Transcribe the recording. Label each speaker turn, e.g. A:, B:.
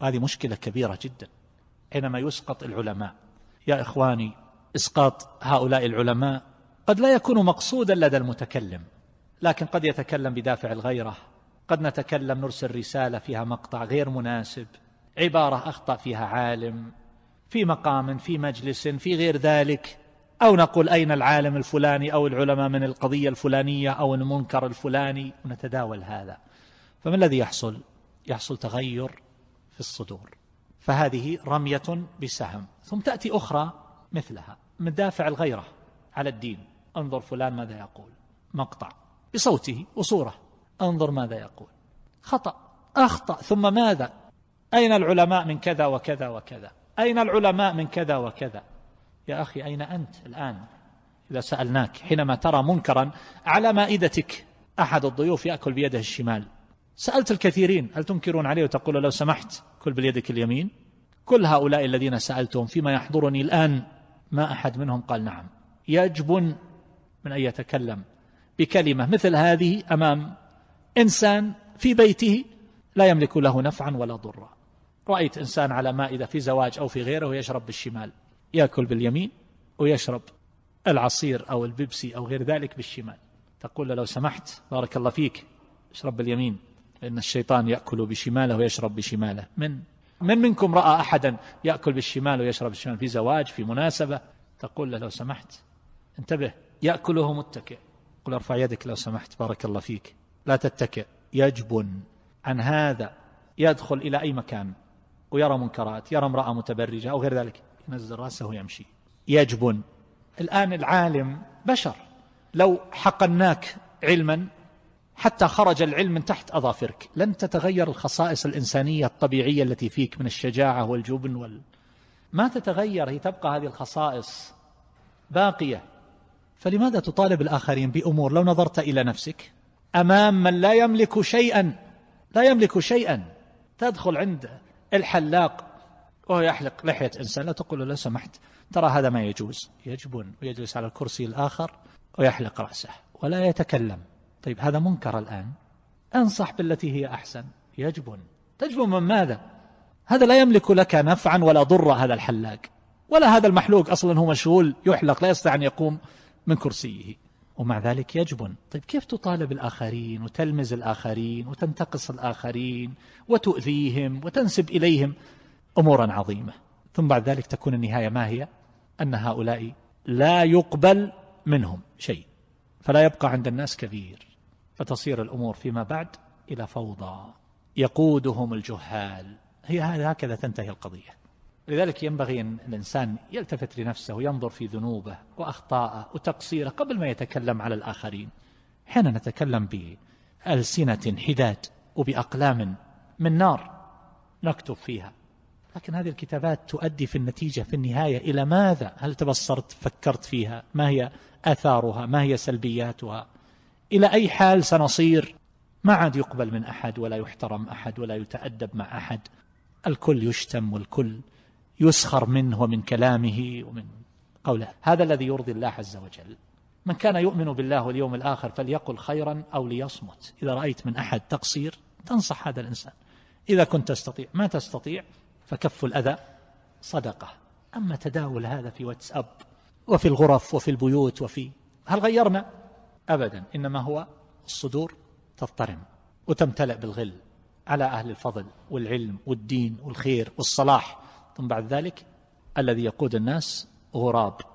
A: وهذه مشكلة كبيرة جدا حينما يسقط العلماء. يا إخواني، إسقاط هؤلاء العلماء قد لا يكون مقصودا لدى المتكلم، لكن قد يتكلم بدافع الغيرة، قد نتكلم نرسل رسالة فيها مقطع غير مناسب، عبارة أخطأ فيها عالم في مقام في مجلس في غير ذلك، أو نقول أين العالم الفلاني أو العلماء من القضية الفلانية أو المنكر الفلاني، ونتداول هذا. فما الذي يحصل تغير في الصدور. فهذه رمية بسهم. ثم تأتي أخرى مثلها من دافع الغيرة على الدين، انظر فلان ماذا يقول، مقطع بصوته وصورة، انظر ماذا يقول، أخطأ ثم ماذا، أين العلماء من كذا وكذا وكذا، أين العلماء من كذا وكذا. يا أخي أين أنت الآن؟ إذا سألناك حينما ترى منكرا على مائدتك أحد الضيوف يأكل بيده الشمال، سألت الكثيرين هل تنكرون عليه وتقول لو سمحت كل بيدك اليمين؟ كل هؤلاء الذين سألتهم فيما يحضرني الآن ما أحد منهم قال نعم. يجبن من أن يتكلم بكلمة مثل هذه أمام إنسان في بيته لا يملك له نفعا ولا ضرا. رأيت إنسان على مائدة في زواج أو في غيره ويشرب بالشمال، يأكل باليمين ويشرب العصير أو البيبسي أو غير ذلك بالشمال، تقول له لو سمحت بارك الله فيك اشرب باليمين، لأن الشيطان يأكل بشماله ويشرب بشماله. منكم رأى أحدا يأكل بالشمال ويشرب بالشمال في زواج في مناسبة؟ تقول له لو سمحت انتبه، يأكله متكئ، قل ارفع يدك لو سمحت بارك الله فيك، لا تتكئ. يجبن عن هذا، يدخل إلى أي مكان ويرى منكرات، يرى امرأة متبرجة أو غير ذلك، ينزل رأسه ويمشي. يجبن. الآن العالم بشر، لو حقناك علما حتى خرج العلم من تحت أظافرك لن تتغير الخصائص الإنسانية الطبيعية التي فيك من الشجاعة والجبن ما تتغير، هي تبقى هذه الخصائص باقية. فلماذا تطالب الآخرين بأمور لو نظرت إلى نفسك أمام من لا يملك شيئا تدخل عند الحلاق وهو يحلق لحية إنسان، لا تقول له لو سمحت ترى هذا ما يجوز، يجبن ويجلس على الكرسي الآخر ويحلق رأسه ولا يتكلم. طيب هذا منكر الآن، أنصح بالتي هي أحسن. تجبن من ماذا؟ هذا لا يملك لك نفعا ولا ضر، هذا الحلاق ولا هذا المحلوق أصلا هو مشغول يحلق لا يستطيع أن يقوم من كرسيه، ومع ذلك يجبن. طيب كيف تطالب الآخرين وتلمز الآخرين وتنتقص الآخرين وتؤذيهم وتنسب إليهم أمورا عظيمة، ثم بعد ذلك تكون النهاية ما هي؟ أن هؤلاء لا يقبل منهم شيء، فلا يبقى عند الناس كبير، فتصير الأمور فيما بعد إلى فوضى يقودهم الجهال. هي هكذا تنتهي القضية. لذلك ينبغي أن الإنسان يلتفت لنفسه وينظر في ذنوبه وأخطاءه وتقصيره قبل ما يتكلم على الآخرين. حين نتكلم بألسنة حداد وبأقلام من نار نكتب فيها، لكن هذه الكتابات تؤدي في النتيجة في النهاية إلى ماذا؟ هل تبصرت فكرت فيها؟ ما هي آثارها؟ ما هي سلبياتها؟ إلى أي حال سنصير؟ ما عاد يقبل من أحد ولا يحترم أحد ولا يتأدب مع أحد، الكل يشتم والكل يسخر منه ومن كلامه ومن قوله. هذا الذي يرضي الله عز وجل. من كان يؤمن بالله واليوم الآخر فليقل خيرا أو ليصمت. إذا رأيت من أحد تقصير تنصح هذا الإنسان، إذا كنت تستطيع. ما تستطيع فكف الأذى صدقة. أما تداول هذا في واتساب وفي الغرف وفي البيوت هل غيرنا؟ أبدا، إنما هو الصدور تضطرم وتمتلئ بالغل على أهل الفضل والعلم والدين والخير والصلاح، ثم بعد ذلك الذي يقود الناس غراب